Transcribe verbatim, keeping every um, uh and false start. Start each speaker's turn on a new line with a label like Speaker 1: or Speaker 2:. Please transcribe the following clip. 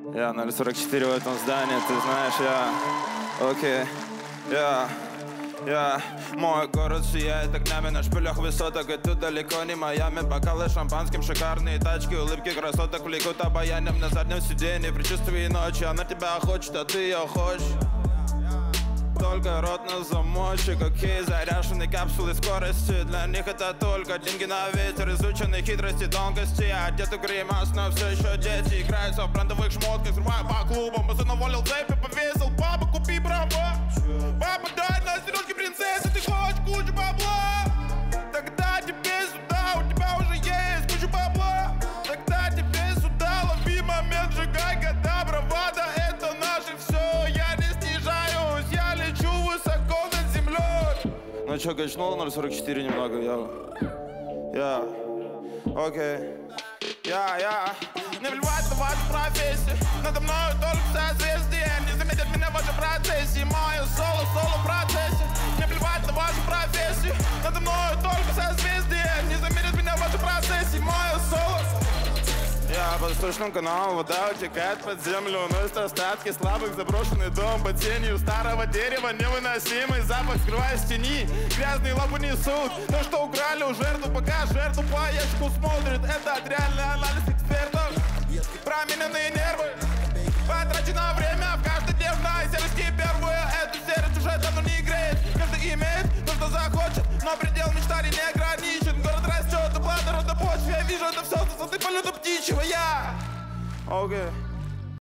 Speaker 1: Я ноль сорок четыре в этом здании, ты знаешь, я... Окей, я... Я... Мой город сияет огнями на шпилях высоток, и тут далеко не Майами. Бокалы шампанским, шикарные тачки, улыбки красоток влекут обаянием на заднем сиденье. Предчувствие ночи, она тебя хочет, а ты ее хочешь. Только рот на замочек, окей, заряженные капсулы скорости. Для них это только деньги на ветер, изученные хитрости, тонкости. Одеты гримас, но все еще дети играются в брендовых шмотках, взрываю по клубам. Сын уволил цепи, повесил, папа, купи права. Папа, дай на сережки принцессы, ты хочешь кучу бабла. Тогда тебе сюда, у тебя уже есть куча бабла. Тогда тебе сюда, лови момент, сжигай года, бравада, это наше все. Я не снижаюсь, я лечу высоко над землей. Ну чё, качнул ноль сорок четыре немного, я... Я... Окей. Я, я... Не плевать на вашу профессию, надо мною только созвездие. Не заметят меня в вашей процессе, мое соло, соло в процессе. Не плевать на вашу профессию, надо мною только созвездие. Не заметят меня в вашей процессе, мое соло. Я по восточному каналу, вода утекает под землю. Носит остатки слабых, заброшенный дом под тенью старого дерева. Невыносимый запах скрываясь в тени. Грязные лапы несут то, что украли у жертву. Пока жертву по ящику смотрит, это реальный анализ экспертов. Промененные нервы, потрачено время в каждодневной серости первые. Эту серость уже давно не играет. Каждый имеет то, что захочет, но предел мечтаний не ограничен. Город растет, оплата на почве. Я вижу это все с высоты полета птичьего. Я... Окей.